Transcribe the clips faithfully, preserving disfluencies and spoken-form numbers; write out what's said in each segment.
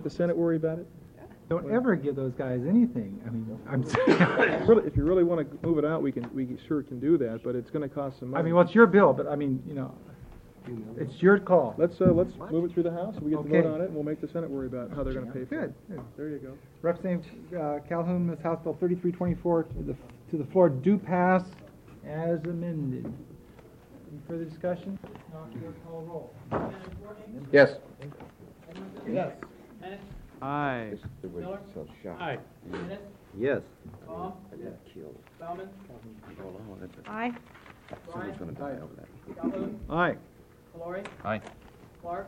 the Senate worry about it? Don't ever give those guys anything. I mean, I'm Really, if you really want to move it out, we can, we sure can do that, but it's going to cost some money. I mean, well, it's your bill, but I mean, you know, it's your call. Let's, uh, let's move it through the House, we get to Okay. vote on it, and we'll make the Senate worry about how they're going to pay for it. Good, good. There you go. Representative uh, Calhoun, Miz House Bill thirty-three twenty-four to the, to the floor, do pass as amended. Any further discussion? Not clerk, call roll. Yes. Yes. Aye. Miller? Aye. Dennis? Yes. Baum? Killed. Bauman? Oh, that's it. Aye. Someone's gonna die over that. Calhoun? Aye. Valori? Aye. Clark?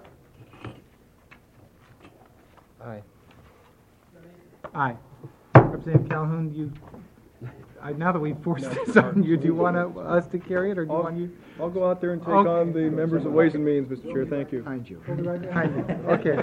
Aye. Aye. Representative Calhoun, you, I, now that we've forced this on you, do you want to- us to carry it, or do you I'll- want you? I'll go out there and take Okay. on the members of Ways and Means, Mister Chair, thank you. Behind you. Hold it right behind you. Okay.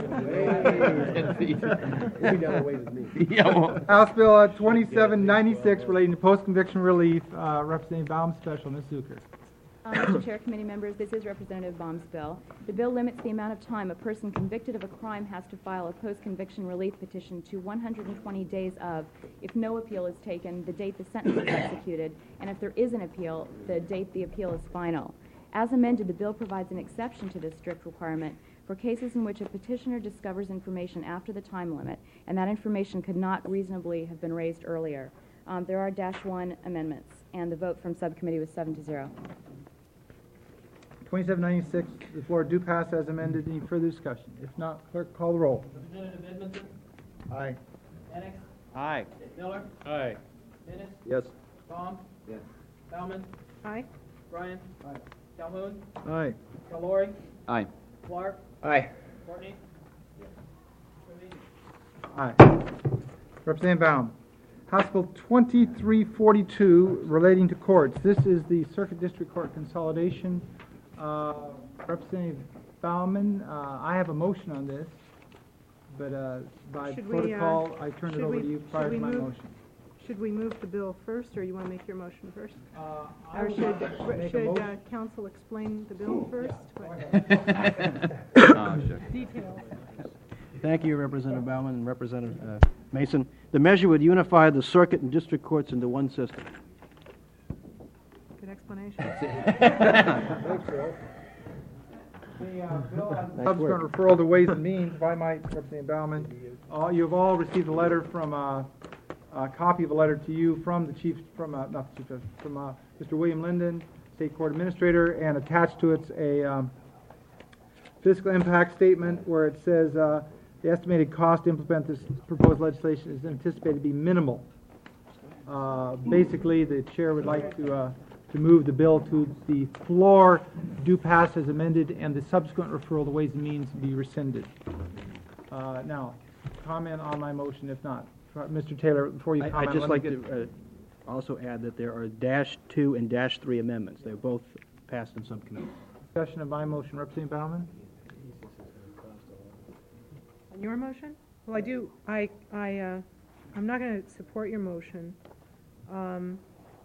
House Bill uh, twenty-seven ninety-six relating to post-conviction relief, uh, Representative Baum Special, Miz Zucker. Uh, Mister Chair, committee members, this is Representative Baum's bill. The bill limits the amount of time a person convicted of a crime has to file a post-conviction relief petition to one hundred twenty days of, if no appeal is taken, the date the sentence is executed, and if there is an appeal, the date the appeal is final. As amended, the bill provides an exception to this strict requirement for cases in which a petitioner discovers information after the time limit, and that information could not reasonably have been raised earlier. Um, there are dash one amendments, and the vote from subcommittee was seven to zero. twenty-seven ninety-six, the floor do pass as amended. Any further discussion? If not, clerk, call the roll. Representative Edmondson? Aye. Annex? Aye. Miller? Aye. Dennis? Yes. Baum? Yes. Bauman? Aye. Bryan? Aye. Calhoun? Aye. Valori? Aye. Clark? Aye. Courtney? Aye. Representative Baum. House Bill twenty-three forty-two relating to courts. This is the Circuit District Court consolidation. Uh, Representative Bauman, uh, I have a motion on this, but uh, by Should we, uh, protocol, I turn it should over we- to you should prior we to my move- motion. Should we move the bill first, or you want to make your motion first? Uh, I Or would should, like to make a should uh, motion. council explain the bill first? Go What ahead. details? Thank you, Representative Bauman and Representative uh, Mason. The measure would unify the circuit and district courts into one system. Good explanation. The uh, bill has a subsequent referral to Ways and Means, if I might, Representative Bauman. Uh, You've all received a letter from, uh, a copy of a letter to you from the chief, from, uh, not the chief, Justice, from uh, Mister William Linden, State Court Administrator, and attached to it's a um, fiscal impact statement where it says uh, the estimated cost to implement this proposed legislation is anticipated to be minimal. Uh, Basically, the chair would like to uh, to move the bill to the floor, do pass as amended, and the subsequent referral to Ways and Means be rescinded. Uh, Now, comment on my motion, if not. Mister Taylor, before you I- comment, I'd just let me like get- to uh, also add that there are dash two and dash three amendments. They're both passed in subcommittee. discussion of my motion. Representative Bauman? On your motion? Well, I do, I, I, uh, I'm not going to support your motion. Um,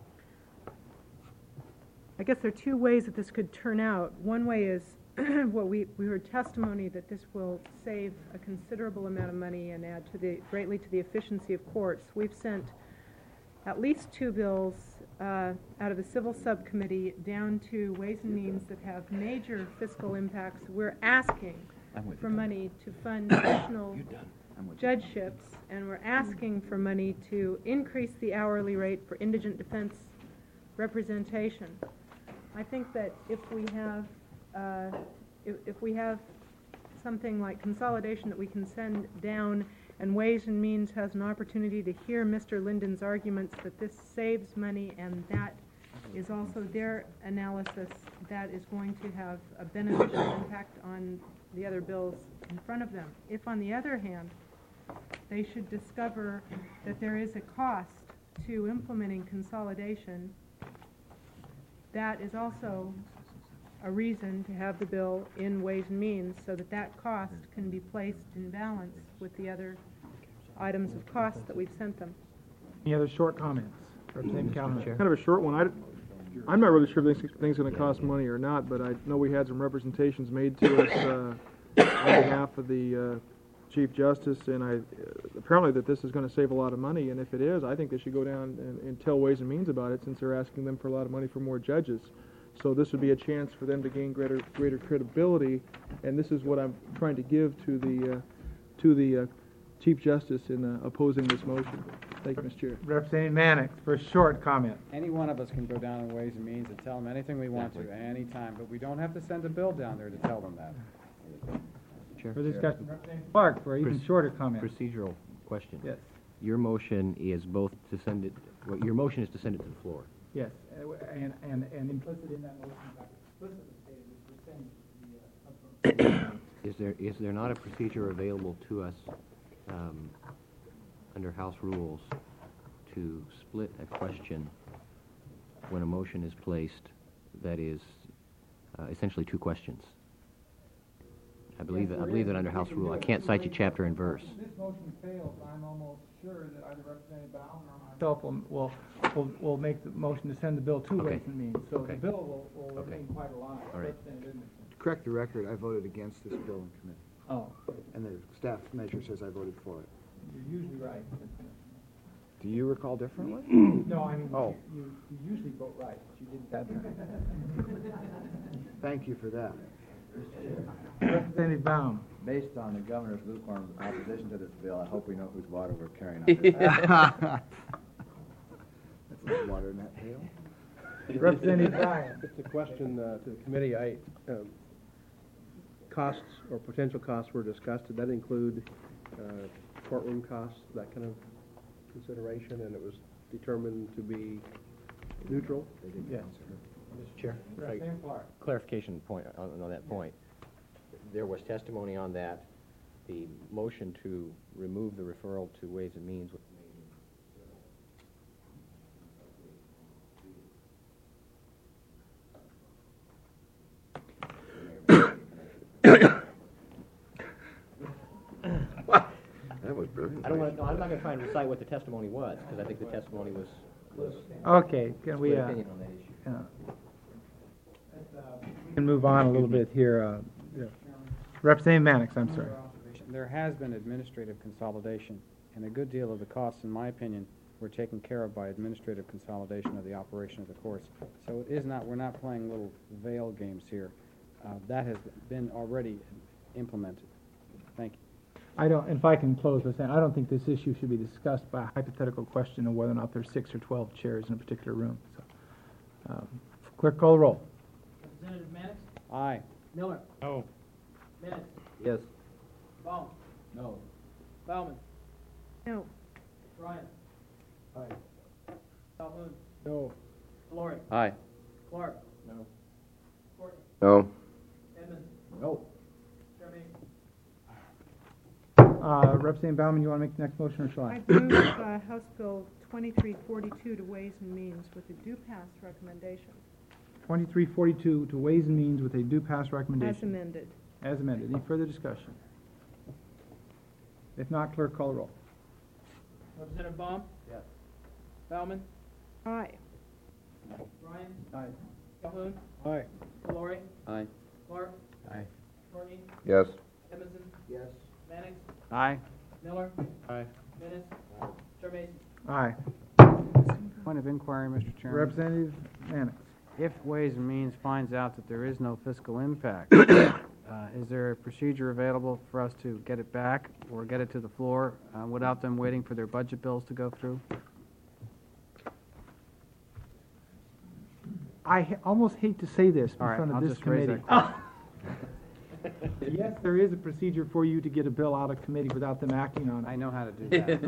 I guess there are two ways that this could turn out. One way is, well, we, we heard testimony that this will save a considerable amount of money and add to the, greatly to the efficiency of courts. We've sent at least two bills uh, out of the Civil Subcommittee down to Ways and Means that have major fiscal impacts. We're asking for money to fund additional judgeships, and we're asking for money to increase the hourly rate for indigent defense representation. I think that if we have, uh, if, if we have something like consolidation that we can send down, and Ways and Means has an opportunity to hear Mister Linden's arguments that this saves money, and that is also their analysis, that is going to have a beneficial impact on the other bills in front of them. If, on the other hand, they should discover that there is a cost to implementing consolidation, that is also a reason to have the bill in Ways and Means so that that cost can be placed in balance with the other items of cost that we've sent them. Any other short comments? Representative Calhoun. Kind of a short one. I, I'm not really sure if this thing's going to cost money or not, but I know we had some representations made to us uh, on behalf of the uh, Chief Justice, and I, apparently that this is gonna save a lot of money, and if it is, I think they should go down and, and tell Ways and Means about it, since they're asking them for a lot of money for more judges. So this would be a chance for them to gain greater, greater credibility, and this is what I'm trying to give to the, uh, to the, uh, Chief Justice in uh, opposing this motion. Thank you, Mister Chair. Representative Mannix, for a short comment. Any one of us can go down in Ways and Means and tell them anything we want to, at any time, but we don't have to send a bill down there to tell them that. Chair. For discussion, Representative Clark, for an even Proce- shorter comment. Procedural question. Yes, Your motion is both to send it, well, your motion is to send it to the floor. yes, uh, and, and, and implicit in that motion, in fact, explicitly stated, is we're saying the, uh, Is there, is there not a procedure available to us, um, under House rules, to split a question when a motion is placed that is uh, essentially two questions? I believe, that I believe that under House rule, I can't cite you chapter and verse. If this motion fails, I'm almost sure that either Representative Bauman or myself will, will, will, will make the motion to send the bill to Okay. Ways and Means. So the Okay. bill will, will Okay. remain quite alive. All right. Representative Edmondson. To correct the record, I voted against this bill in committee, Oh, and the staff measure says I voted for it. you're usually right. Do you recall differently? No, I mean, Oh. you, you usually vote right, but you didn't that time. Thank you for that. Representative Baum. Based on the governor's lukewarm opposition to this bill, I hope we know whose water we're carrying on this house. That's not water in that pail. Representative Bryan. It's a question uh, to the committee. I, um, costs or potential costs were discussed. Did that include uh, courtroom costs, that kind of consideration? And it was determined to be neutral? Yes. Mister Chair, Representative Clark. clarification point on, on that point. There was testimony on that. The motion to remove the referral to Ways and Means was That was brilliant. I don't want to, no, I'm not going to try and recite what the testimony was, because I think the testimony was, was Okay, can we, split uh, opinion on that issue. uh, we can move on a little bit here. uh, yeah. Representative Mannix, I'm sorry. There has been administrative consolidation, and a good deal of the costs, in my opinion, were taken care of by administrative consolidation of the operation of the courts. So it is not, we're not playing little veil games here. Uh, that has been already implemented. Thank you. I don't, if I can close by saying, I don't think this issue should be discussed by a hypothetical question of whether or not there's six or twelve chairs in a particular room. So, um, Clerk, call the roll. Representative Mannix, Aye. Miller, No. Minnis, Yes. Baum, No. Bauman, No, Bryan. Aye. Calhoun, No. Valori, Aye. Clark. No. Courtney, No. Edmonds, No. Jeremy, Uh, Representative Bauman, you want to make the next motion, or shall I? I move uh, House Bill twenty-three forty-two to Ways and Means with a due pass recommendation, twenty-three forty-two to Ways and Means with a due pass as recommendation. amended. As amended. Any further discussion? If not, clerk, call the roll. Representative Baum. Yes. Bauman, Aye. Bryan, Aye. Calhoun, Aye. Valori, Aye. Clark. Aye. Courtney, Yes. Edmondson, Yes. Mannix, Aye. Miller, Aye. Minnis, Jeremy, Aye. Point of inquiry, Mister Chairman. Representative Mannix. If Ways and Means finds out that there is no fiscal impact, uh, is there a procedure available for us to get it back or get it to the floor uh, without them waiting for their budget bills to go through? I ha- almost hate to say this in All right, front of I'll this just raise committee. that Yes, there is a procedure for you to get a bill out of committee without them acting on I it. know how to do that.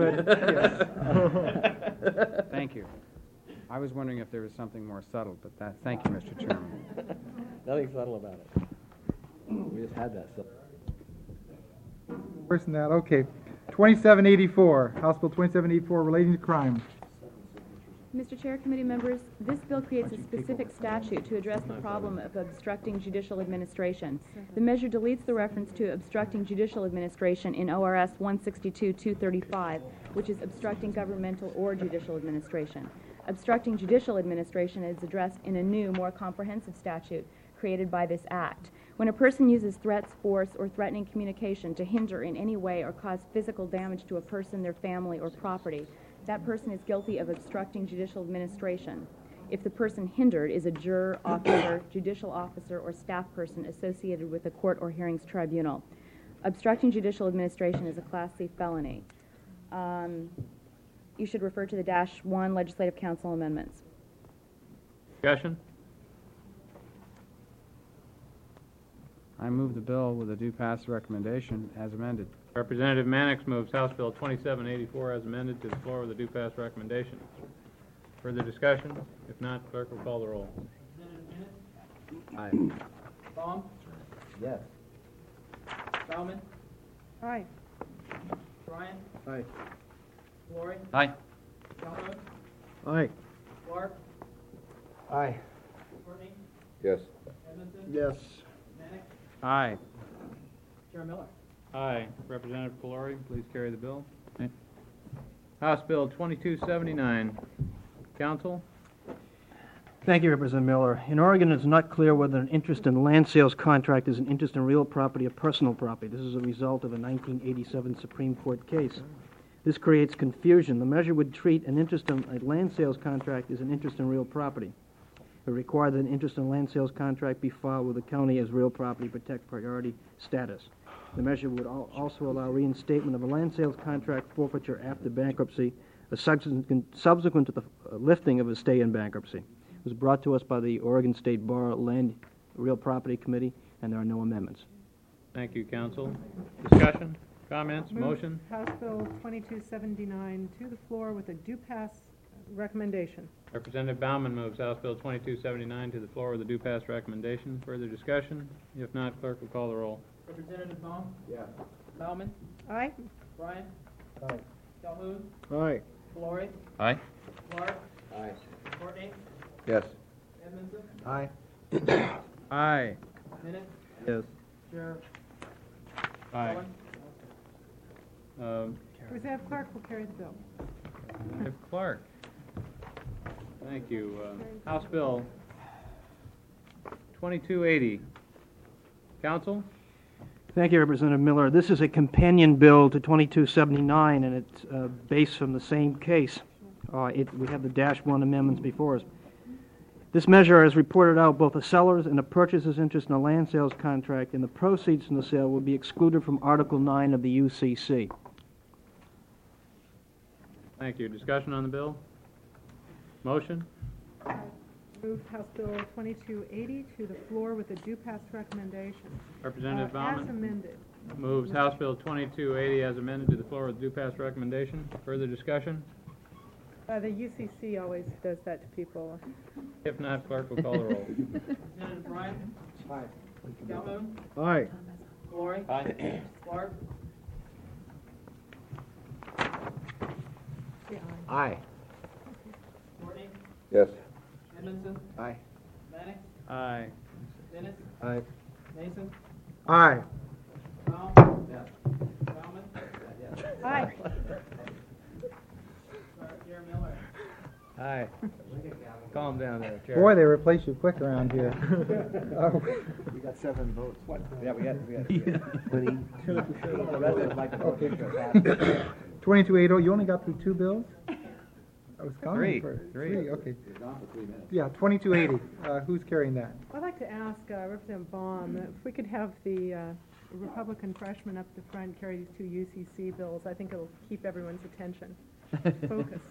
But, yes. Thank you. I was wondering if there was something more subtle, but that, thank you, Mister Chairman. Nothing subtle about it. We just had that. So. Worse than that, okay. twenty-seven eighty-four, House Bill twenty-seven eighty-four relating to crime. Mister Chair, committee members, this bill creates a specific statute to address the problem of obstructing judicial administration. The measure deletes the reference to obstructing judicial administration in O R S one sixty-two two thirty-five, which is obstructing governmental or judicial administration. Obstructing judicial administration is addressed in a new, more comprehensive statute created by this act. When a person uses threats, force, or threatening communication to hinder in any way or cause physical damage to a person, their family, or property, that person is guilty of obstructing judicial administration. If the person hindered is a juror, officer, judicial officer, or staff person associated with a court or hearings tribunal. Obstructing judicial administration is a Class C felony. Um, you should refer to the dash one Legislative Council amendments. Discussion? I move the bill with a due pass recommendation as amended. Representative Mannix moves House Bill twenty-seven eighty-four as amended to the floor with a due pass recommendation. Further discussion? If not, clerk will call the roll. Representative Bennett? Aye. Baum? Yes. Bauman? Aye. Bryant? Aye. Lori? Aye. Calhoun? Aye. Clark? Aye. Courtney? Yes. Edmondson? Yes. Mannix? Aye. Chair Miller? Aye. Representative Pelori, please carry the bill. House Bill twenty-two seventy-nine. Council? Thank you, Representative Miller. In Oregon, it's not clear whether an interest in land sales contract is an interest in real property or personal property. This is a result of a nineteen eighty-seven Supreme Court case. This creates confusion. The measure would treat an interest in a land sales contract as an interest in real property. It would require that an interest in a land sales contract be filed with the county as real property, protect priority status. The measure would al- also allow reinstatement of a land sales contract forfeiture after bankruptcy, a subsequent, subsequent to the uh, lifting of a stay in bankruptcy. It was brought to us by the Oregon State Bar Land Real Property Committee, and there are no amendments. Thank you, Council. Discussion? Comments? Move Motion? House Bill twenty-two seventy-nine to the floor with a due pass recommendation. Representative Bauman moves House Bill twenty-two seventy-nine to the floor with a due pass recommendation. Further discussion? If not, clerk will call the roll. Representative Baum? Yes. Bauman? Aye. Bryant? Aye. Calhoun? Aye. Lori? Aye. Clark? Aye. Courtney? Yes. Edmondson? Aye. Aye. Mannix? Yes. Chair Aye. Miller? Um, Representative Clark will carry the bill. Representative Clark. Thank you. Uh, House Bill twenty-two eighty. Council? Thank you, Representative Miller. This is a companion bill to twenty-two seventy-nine, and it's uh, based from the same case. Uh, it, we have the dash one amendments before us. This measure has reported out both a seller's and a purchaser's interest in a land sales contract, and the proceeds from the sale will be excluded from Article nine of the U C C. Thank you. Discussion on the bill? Motion? Move House Bill twenty-two eighty to the floor with a due pass recommendation. Representative Uh, Bauman As amended. moves House Bill twenty-two eighty as amended to the floor with due pass recommendation. Further discussion? Uh, the U C C always does that to people. If not, clerk will call the roll. Representative Bryant? Aye. Calhoun? Aye. Lori? Aye. Clark? Yeah, aye. Aye. Courtney? Yes. Edmondson? Aye. Mannix? Aye. Dennis? Aye. Mason? Aye. Baum? Yes. Bauman? Aye. Chair Miller? Aye. Calm down there, Chair. Boy, they replace you quick around here. We got seven votes. Yeah, we got, we got. The residents like to vote Okay. to pass. Twenty-two eighty, you only got through two bills? I was counting Three. for, Three. three, okay. You're gone for three minutes. Yeah, twenty-two eighty, uh, who's carrying that? I'd like to ask uh, Representative Baum if we could have the uh, Republican freshman up the front carry these two U C C bills. I think it'll keep everyone's attention focused.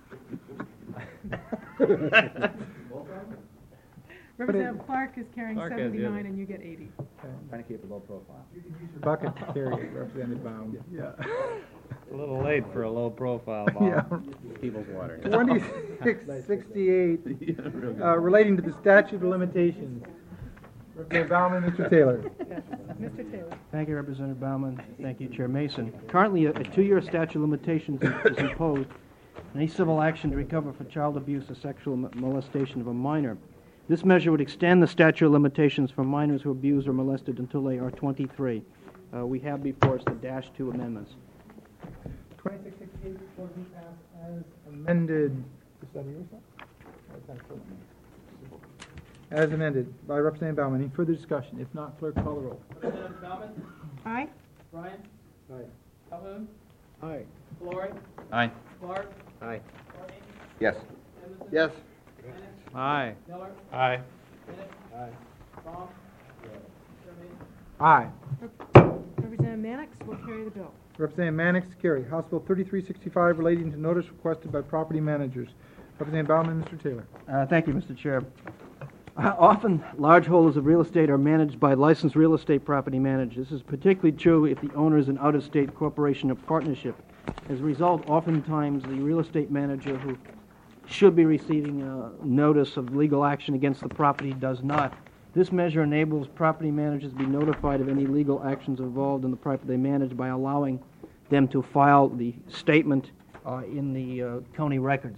Representative Clark is carrying Clark has the other. seventy-nine and you get eighty. Trying to keep a low profile. Bucket to carry it, Representative Baum. Yeah. A little late for a low profile, Yeah. Bob. People's water. Twenty-six sixty-eight, uh, relating to the statute of limitations. Representative Bauman, Mister Taylor. Yes. Mister Taylor. Thank you, Representative Bauman. Thank you, Chair Mason. Currently, a, a two-year statute of limitations is imposed on any civil action to recover for child abuse or sexual m- molestation of a minor. This measure would extend the statute of limitations for minors who abused or molested until they are twenty-three. Uh, we have before us the dash two amendments. Twenty-six sixty-eight, for the pass as amended. Is that yours? as amended by Representative Baumann. Any further discussion? If not, clerk call the roll. Representative Baumann, Aye. Ryan, Aye. Calhoun, Aye. Valori, Aye. Clark, Aye. Courtney, Yes. Edmondson. Yes. Bennett, Aye. Miller, Aye. Bennett, Aye. Baum, Chair Mason. Aye. Representative Mannix will carry the bill. Representative Mannix, carry. House Bill thirty-three sixty-five relating to notice requested by property managers. Representative Baumann, Mister Taylor. Uh, Thank you, Mister Chair. Uh, Often, large holders of real estate are managed by licensed real estate property managers. This is particularly true if the owner is an out-of-state corporation or partnership. As a result, oftentimes, the real estate manager who should be receiving a notice of legal action against the property does not. This measure enables property managers to be notified of any legal actions involved in the property they manage by allowing them to file the statement uh, in the uh, county records.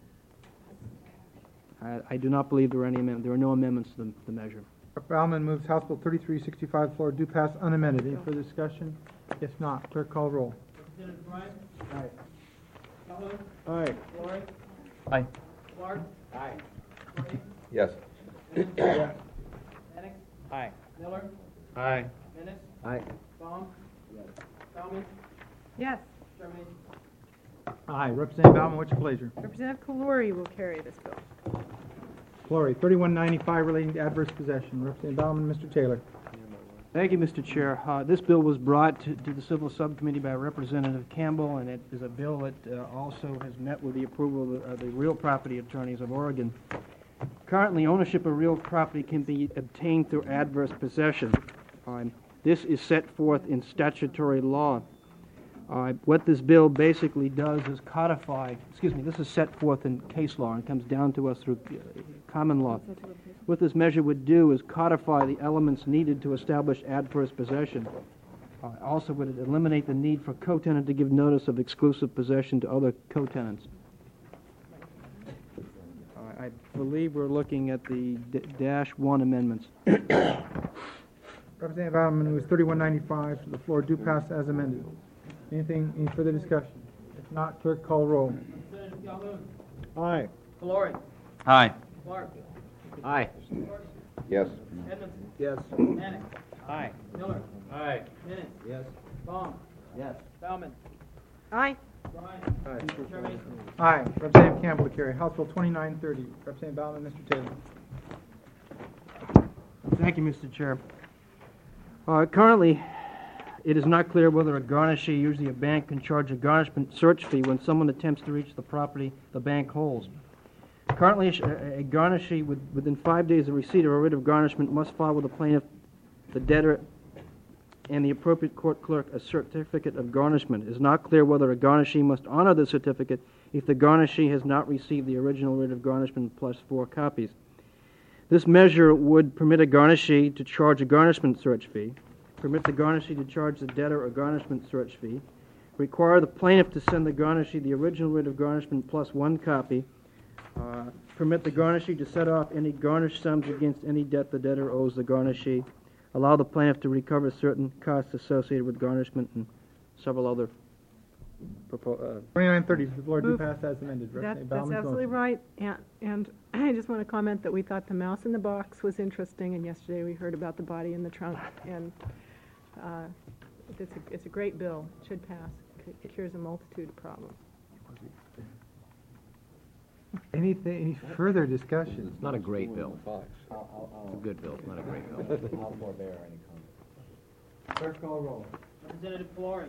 I, I do not believe there are any amendments. There are no amendments to the, the measure. Baumann moves House Bill thirty-three sixty-five, floor do pass unamended. Any further discussion? If not, clerk call roll. Representative Ryan, Aye. Calhoun, Aye. Valori, Aye. Clark, Aye. Courtney, Yes. Edmondson. Bennett, Aye. Miller, Aye. Bennett, Aye. Baum, Baumann, Yes. Chair Mason. Aye. Representative Baumann, what's your pleasure? Representative Kalori will carry this bill. Glory, thirty-one ninety-five relating to adverse possession. Representative Baumann, Mister Taylor. Thank you, Mister Chair. Uh, This bill was brought to, to the Civil Subcommittee by Representative Campbell, and it is a bill that uh, also has met with the approval of the, uh, the real property attorneys of Oregon. Currently, ownership of real property can be obtained through adverse possession. Um, This is set forth in statutory law. Uh, What this bill basically does is codify, excuse me, this is set forth in case law and comes down to us through uh, common law. What this measure would do is codify the elements needed to establish adverse possession. Uh, Also, would it eliminate the need for co-tenant to give notice of exclusive possession to other co-tenants. Uh, I believe we're looking at the d- dash one amendments. Representative Baumann moves thirty-one ninety-five to the floor do pass as amended. Anything, any further discussion? If not, clerk call roll. Representative Calhoun, Aye. Valori, Aye. Clark, Aye. Courtney, Yes. Edmondson, Yes. Bennett, Aye. Miller, Aye. Bennett, Yes. Baum, Yes. Baumann, Aye. Ryan, Aye. Chair Mason. Aye. Representative Campbell to carry. House Bill twenty-nine thirty. Representative Baumann, Mister Taylor. Thank you, Mister Chair. Uh, Currently, it is not clear whether a garnishee, usually a bank, can charge a garnishment search fee when someone attempts to reach the property the bank holds. Currently, a sh- a garnishee, with- within five days of receipt of a writ of garnishment, must file with the plaintiff, the debtor, and the appropriate court clerk a certificate of garnishment. It is not clear whether a garnishee must honor the certificate if the garnishee has not received the original writ of garnishment plus four copies. This measure would permit a garnishee to charge a garnishment search fee, permit the garnishee to charge the debtor a garnishment search fee, require the plaintiff to send the garnishee the original writ of garnishment plus one copy, uh, permit the garnishee to set off any garnished sums against any debt the debtor owes the garnishee, allow the plaintiff to recover certain costs associated with garnishment, and several other propo- uh, Twenty-nine thirty to the floor do Move. pass as amended. That, Representative that's Baumann's absolutely motion. right, and, and I just want to comment that we thought the mouse in the box was interesting, and yesterday we heard about the body in the trunk, and, uh, it's a, it's a great bill, it should pass, it cures a multitude of problems. Anything, any further discussion? It's not a great bill. I'll, It's I'll, a good bill, it's not a great bill. I'll, I'll forbear any comment. Clerk call roll. Representative Valori,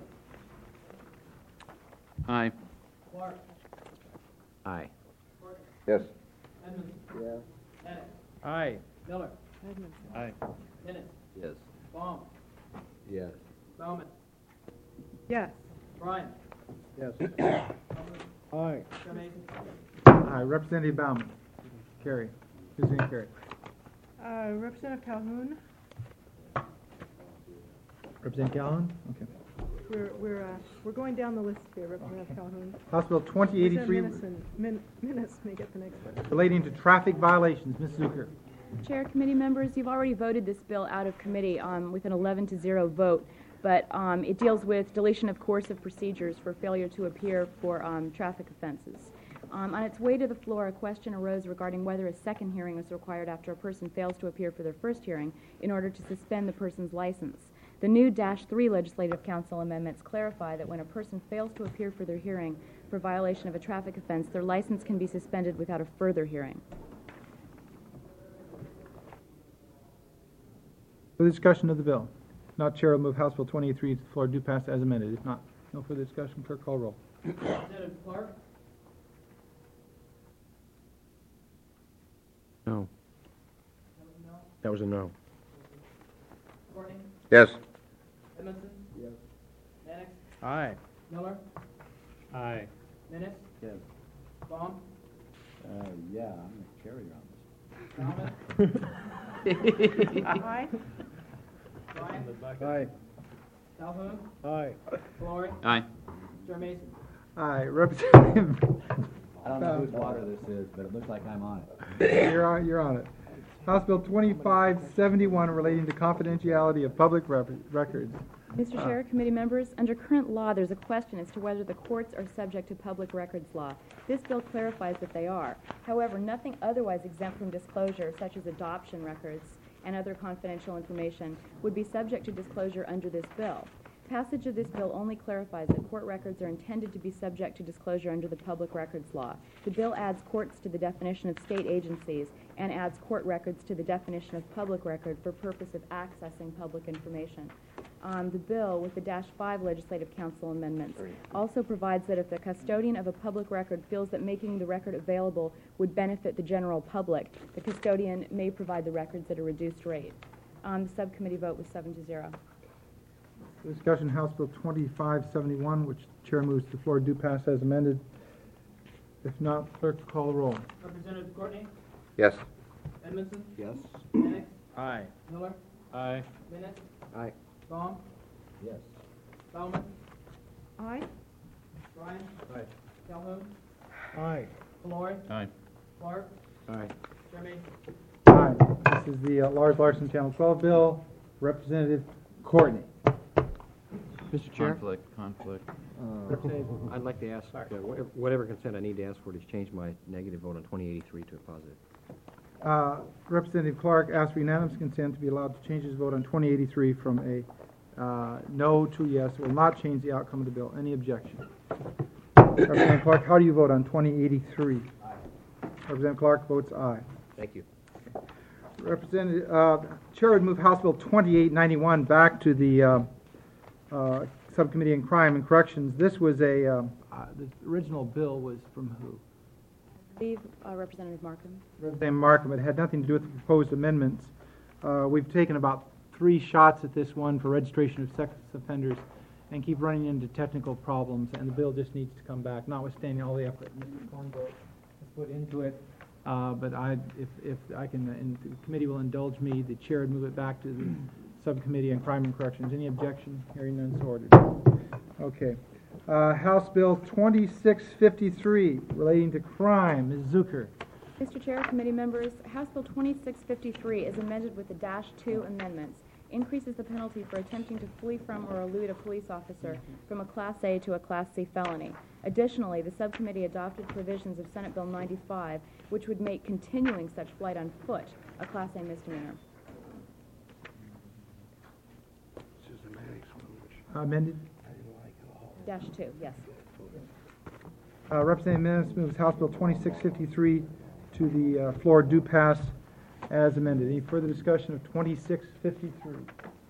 Aye. Clark, Aye. Courtney, Yes. Edmondson, Yes. Bennett, Aye. Miller, Edmondson. Aye. Bennett, Yes. Baum, Yes. Baumann, Yes. Ryan, Yes. Calhoun, Aye. Chair Mason. Aye. Representative Baumann. Carry. Who's going to carry? Uh, Representative Calhoun, Representative Calhoun? Okay. we're, we're, uh, we're going down the list here, Representative Calhoun. House Bill twenty eighty-three Representative Minison- Min- Minnis may get the next one. relating to traffic violations. Miz Zucker. Chair, committee members, you've already voted this bill out of committee um, with an eleven to zero vote, but um, it deals with deletion of course of procedures for failure to appear for um, traffic offenses. Um, on its way to the floor, a question arose regarding whether a second hearing is required after a person fails to appear for their first hearing in order to suspend the person's license. The new Dash three Legislative Council amendments clarify that when a person fails to appear for their hearing for violation of a traffic offense, their license can be suspended without a further hearing. Further discussion of the bill? If not, Chair will move House Bill twenty eighty-three to the floor, do pass as amended. If not, no further discussion, clerk call roll. Representative Clark, No. no. That was a no. Courtney, Yes. Edmondson. Yes. Mannix, Aye. Miller, Aye. Minnis. Yes. Baum, Uh, yeah, I'm a carrier on this. Bauman, Aye. Bryant, Aye. Calhoun, Aye. Valori, Aye. Chair Mason. Aye, Representative. I don't know whose water this is, but it looks like I'm on it. You're on, you're on it. House Bill twenty-five seventy-one relating to confidentiality of public rep- records. Mister Chair, committee members, under current law, there's a question as to whether the courts are subject to public records law. This bill clarifies that they are. However, nothing otherwise exempt from disclosure, such as adoption records and other confidential information, would be subject to disclosure under this bill. Passage of this bill only clarifies that court records are intended to be subject to disclosure under the public records law. The bill adds courts to the definition of state agencies and adds court records to the definition of public record for purpose of accessing public information. Um, the bill, with the Dash five Legislative Council amendments, also provides that if the custodian of a public record feels that making the record available would benefit the general public, the custodian may provide the records at a reduced rate. Um, the subcommittee vote was seven to zero. Discussion, House Bill twenty-five seventy-one, which Chair moves to the floor, do pass as amended. If not, clerk call the roll. Representative Courtney, Yes. Edmondson, Yes. Mannix, Aye. Miller, Aye. Minnis, Aye. Baum, Yes. Bauman, Aye. Bryant, Aye. Calhoun, Aye. Valori, Aye. Clark, Aye. Chair Mason. Aye. This is the uh, Lars Larson Channel twelve bill. Representative Courtney. Mister Chair? Conflict, conflict. I'd like to ask, uh, wha- whatever consent I need to ask for to change my negative vote on twenty eighty-three to a positive. Uh, Representative Clark asks for unanimous consent to be allowed to change his vote on twenty eighty-three from a uh, no to yes. It will not change the outcome of the bill. Any objection? Representative Clark, how do you vote on twenty eighty-three? Aye. Representative Clark votes aye. Thank you. Representative, uh, Chair would move House Bill twenty-eight ninety-one back to the uh, uh, Subcommittee on Crime and Corrections. This was a, um, uh, the original bill was from who? I believe uh, Representative Markham. Representative Markham. It had nothing to do with the proposed amendments. Uh, We've taken about three shots at this one for registration of sex offenders and keep running into technical problems, and the bill just needs to come back, notwithstanding all the effort Mister Kornberg has put into it. Uh, But I, if, if I can, and the committee will indulge me, the chair would move it back to the Subcommittee on Crime and Corrections. Any objection? Hearing none, so ordered. Okay. Uh, House Bill twenty-six fifty-three relating to crime. Miz Zucker. Mister Chair, committee members, House Bill twenty-six fifty-three is amended with the Dash two amendments. Increases the penalty for attempting to flee from or elude a police officer from a Class A to a Class C felony. Additionally, the subcommittee adopted provisions of Senate Bill ninety-five, which would make continuing such flight on foot a Class A misdemeanor. Amended. Dash two, yes. Uh, Representative Menace moves House Bill twenty-six fifty-three to the uh, floor, do pass as amended. Any further discussion of twenty-six fifty-three?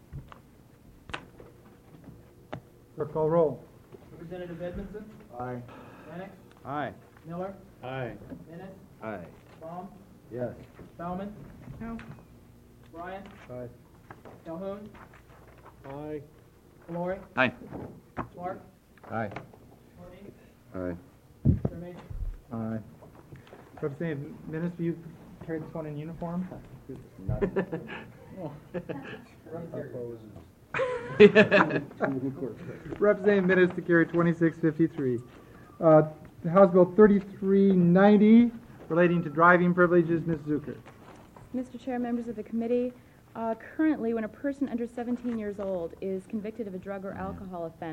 Clerk call roll. Representative Edmondson, Aye. Mannix, Aye. Miller, Aye. Minnis, Aye. Baum, Yes. Bauman, No. Bryant, Aye. Calhoun, Aye. Valori, Aye. Clark, Aye. Courtney, Aye. Chair Mason. Aye. Representative Menace, will you carry this one in uniform? Representative Menace to carry twenty-six fifty-three. Uh, House Bill thirty-three ninety relating to driving privileges. Miz Zucker. Mister Chair, members of the committee, uh, currently when a person under seventeen years old is convicted of a drug or alcohol offense,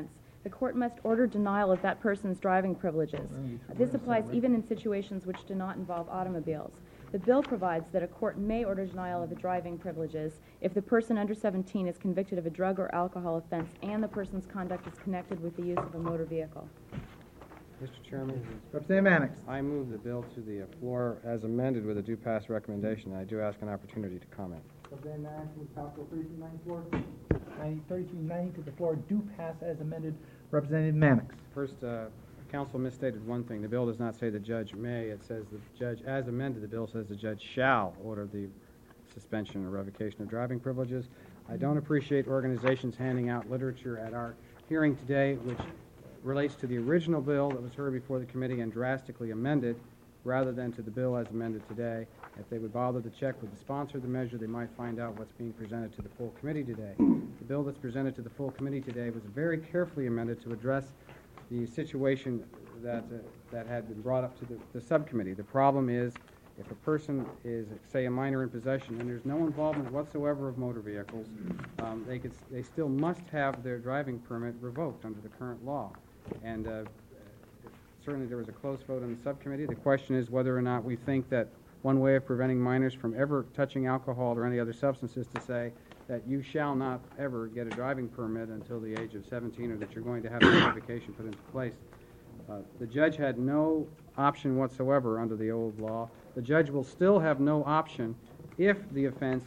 the court must order denial of that person's driving privileges. This applies even in situations which do not involve automobiles. The bill provides that a court may order denial of the driving privileges if the person under seventeen is convicted of a drug or alcohol offense and the person's conduct is connected with the use of a motor vehicle. Mister Chairman, Representative Mannix. I move the bill to the floor as amended with a due pass recommendation. I do ask an opportunity to comment. Representative Mannix moves House Bill thirty-two ninety-four, ninety, thirty-two ninety to the floor, do pass as amended. Representative Mannix. First, uh, council misstated one thing. The bill does not say the judge may. It says the judge, as amended, the bill says the judge shall order the suspension or revocation of driving privileges. I don't appreciate organizations handing out literature at our hearing today which relates to the original bill that was heard before the committee and drastically amended, rather than to the bill as amended today. If they would bother to check with the sponsor of the measure, they might find out what's being presented to the full committee today. The bill that's presented to the full committee today was very carefully amended to address the situation that, uh, that had been brought up to the, the subcommittee. The problem is, if a person is, say, a minor in possession and there's no involvement whatsoever of motor vehicles, um, they could, they still must have their driving permit revoked under the current law. And uh, certainly there was a close vote in the subcommittee. The question is whether or not we think that one way of preventing minors from ever touching alcohol or any other substance is to say that you shall not ever get a driving permit until the age of seventeen, or that you're going to have a revocation put into place. Uh, the judge had no option whatsoever under the old law. The judge will still have no option if the offense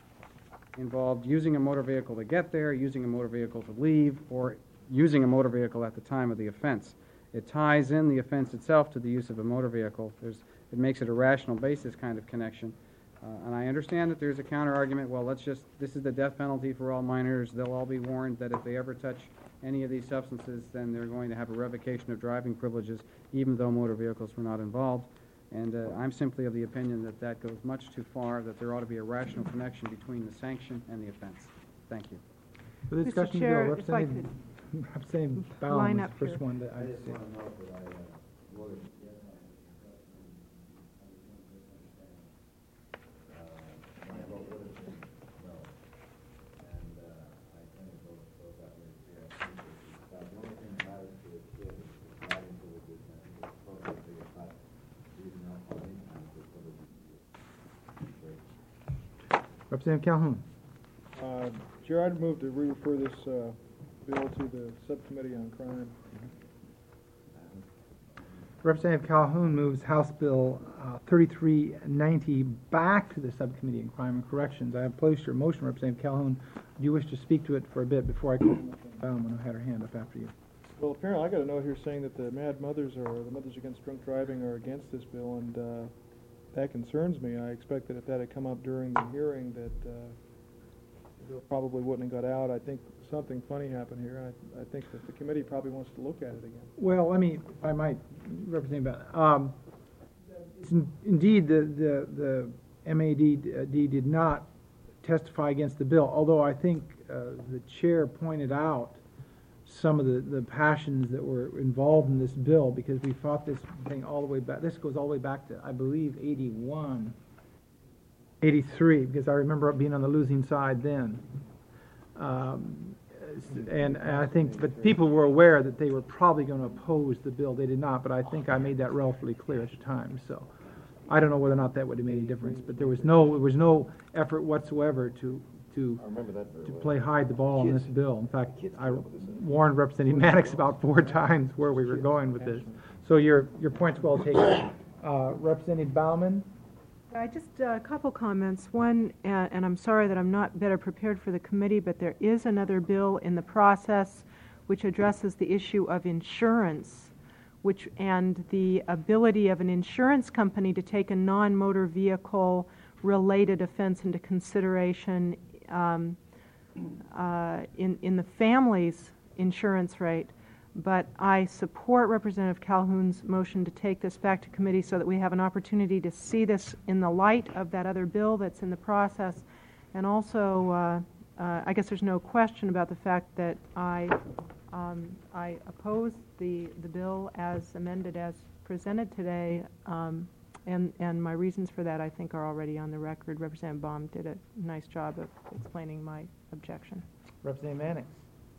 involved using a motor vehicle to get there, using a motor vehicle to leave, or using a motor vehicle at the time of the offense. It ties in the offense itself to the use of a motor vehicle. There's, it makes it a rational basis kind of connection. Uh, and I understand that there's a counter-argument, well, let's just, this is the death penalty for all minors. They'll all be warned that if they ever touch any of these substances, then they're going to have a revocation of driving privileges, even though motor vehicles were not involved. And uh, I'm simply of the opinion that that goes much too far, that there ought to be a rational connection between the sanction and the offense. Thank you. For the Mister discussion, Chair, Bill, if I Representative, Representative line Bauman was up the first here. one that I I just see. want to note that I uh, voted yes on this discussion. Uh, My vote would have been no. And uh, I tend to vote vote that way. Yeah, I appreciate it. But the only thing that matters to the kid is driving privileges, and I think it's appropriate that you're not using alcohol anytime for privileges. Great. Representative Calhoun. Uh, Chair, I'd move to re-refer this uh, bill to the Subcommittee on Crime. Representative Calhoun moves House Bill uh, thirty-three ninety back to the Subcommittee on Crime and Corrections. I have placed your motion, Representative Calhoun. Do you wish to speak to it for a bit before I call Representative Bauman, who had her hand up after you? Well, apparently, I got a note here saying that the Mad Mothers, or the Mothers Against Drunk Driving, are against this bill, and uh, that concerns me. I expect that if that had come up during the hearing, that uh, the bill probably wouldn't have got out. I think something funny happened here, and I, I think that the committee probably wants to look at it again. Well, let me, if I might, Representative Bauman. Um, it's in- indeed, the, the, the M A D D did not testify against the bill, although I think uh, the chair pointed out some of the, the passions that were involved in this bill, because we fought this thing all the way back. This goes all the way back to, I believe, eighty-one, eighty-three, because I remember being on the losing side then. Um, and I think, but people were aware that they were probably going to oppose the bill. They did not, but I think I made that relatively clear at the time. So I don't know whether or not that would have made any difference, but there was no, there was no effort whatsoever to to to play hide the ball on this bill. In fact, I warned Representative Mannix about four times where we were going with this. So your your point's well taken. Uh, Representative Bauman. I just, uh, a couple comments. One, uh, and I'm sorry that I'm not better prepared for the committee, but there is another bill in the process which addresses the issue of insurance, which, and the ability of an insurance company to take a non-motor vehicle related offense into consideration um, uh, in, in the family's insurance rate. But I support Representative Calhoun's motion to take this back to committee so that we have an opportunity to see this in the light of that other bill that's in the process. And also, uh, uh, I guess there's no question about the fact that I, um, I oppose the, the bill as amended as presented today. Um, and, and my reasons for that, I think, are already on the record. Representative Baum did a nice job of explaining my objection. Representative Mannix.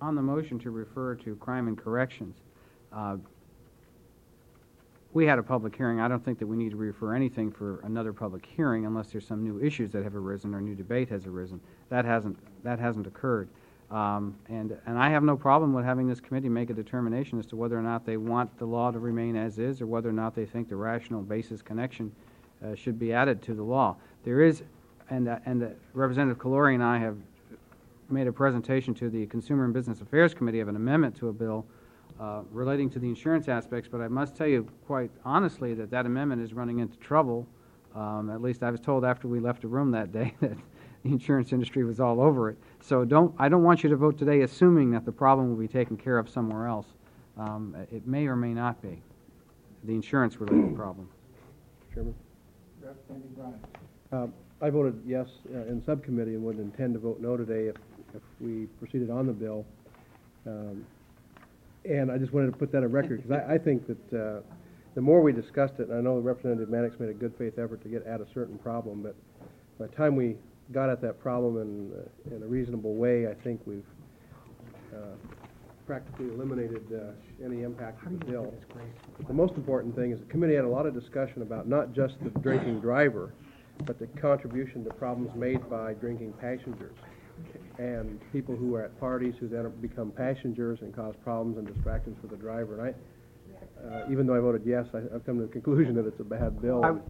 on the motion to refer to crime and corrections, uh, we had a public hearing. I don't think that we need to refer anything for another public hearing unless there's some new issues that have arisen or new debate has arisen. That hasn't, that hasn't occurred. Um, and, and I have no problem with having this committee make a determination as to whether or not they want the law to remain as is or whether or not they think the rational basis connection uh, should be added to the law. There is, and, uh, and uh, Representative Calori and I have made a presentation to the Consumer and Business Affairs Committee of an amendment to a bill uh, relating to the insurance aspects, but I must tell you quite honestly that that amendment is running into trouble. Um, at least I was told after we left the room that day that the insurance industry was all over it. So don't, I don't want you to vote today assuming that the problem will be taken care of somewhere else. Um, it may or may not be the insurance-related problem. Chairman? Representative Bryan. Uh, I voted yes uh, in subcommittee and would intend to vote no today if, if we proceeded on the bill. Um, and I just wanted to put that on record because I, I think that uh, the more we discussed it, and I know Representative Maddox made a good faith effort to get at a certain problem, but by the time we got at that problem in, uh, in a reasonable way, I think we've uh, practically eliminated uh, any impact of the bill. But the most important thing is the committee had a lot of discussion about not just the drinking driver, but the contribution to problems made by drinking passengers and people who are at parties who then become passengers and cause problems and distractions for the driver. And I, uh, even though I voted yes, I, I've come to the conclusion that it's a bad bill. I-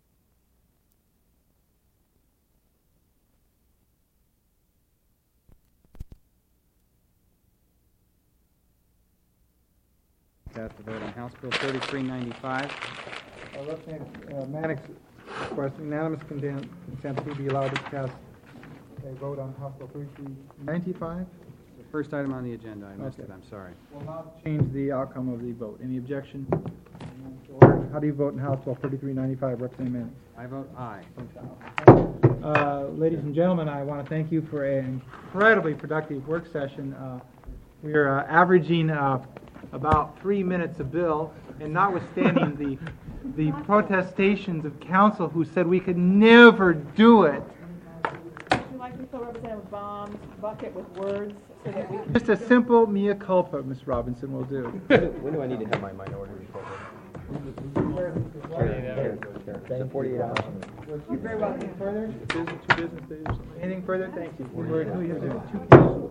Cast the vote on House Bill thirty-three ninety-five. Uh, Representative uh, Maddox requests unanimous consent consent to be allowed to cast a vote on House Bill thirty-three ninety-five. The first item on the agenda, I missed Okay. it, I'm sorry. Will not change the outcome of the vote. Any objection? Order. How do you vote in House Bill thirty-three ninety-five, Representative Maddox? I vote aye. Uh, Ladies and gentlemen, I want to thank you for an incredibly productive work session. Uh, We are uh, averaging uh, about three minutes a bill, and notwithstanding the the protestations of council who said we could never do it, Would you like me to fill Representative Baum's bucket with words so that we can... just a simple mea culpa, Miz Robinson, will do. When do I need to have my minority report? The forty-eight hours. You're very welcome. Further? Two business days or something. Anything further? Thank you. We're- we have two pieces.